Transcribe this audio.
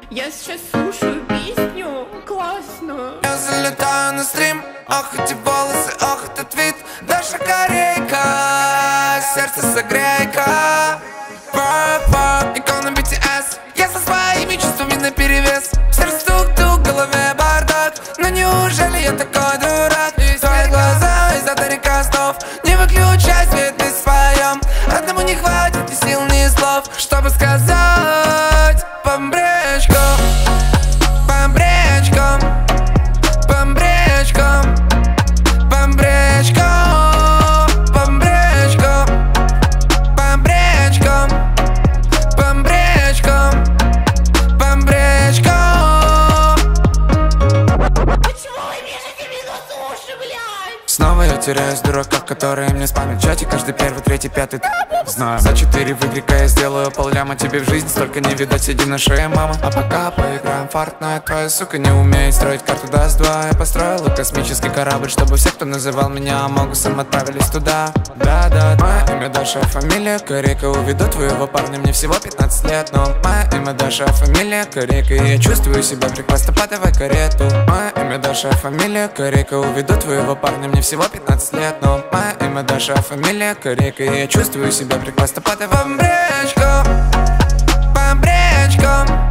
Я сейчас слушаю песню классную. Я залетаю на стрим, ах эти волосы, ах этот вид. Даша Корейка, сердце согрейка. Икона BTS, я со своими чувствами наперевес. Сердце тук-тук, в голове бардак. Но неужели я такой дурак? Твои глаза из-за река снов. Не выключай свет, мы споем. Одному не хватит ни сил, ни слов, чтобы сказать бомбречку, бомбречку, бомбречку, бомбречку, бомбречку, бомбречку, бомбречку, бомбречку. Почему вы пишете минус уши, блядь? Снова я теряюсь в дураках, которые мне спамят в чате. Каждый первый, третий, пятый. Знаю, за 4 в игре я сделаю полляма. Тебе в жизни столько не видать, сиди на шее, мама. А пока поиграем в Fortnite. Твоя сука не умеет строить карту, даст 2. Я построила космический корабль, чтобы все, кто называл меня Амогусом, отправились туда. Да-да, мое имя Даша, фамилия Корейка. Уведу твоего парня, мне всего 15 лет. Но мое имя Даша, фамилия Корейка. И я чувствую себя прекрасно, подавай карету. Мое имя Даша, фамилия Корейка. Уведу твоего парня, мне всего 15 лет. Но мое имя Даша, фамилия Корейка. И я чувствую себя прекрасно, подавай бомбречку, бомбречку.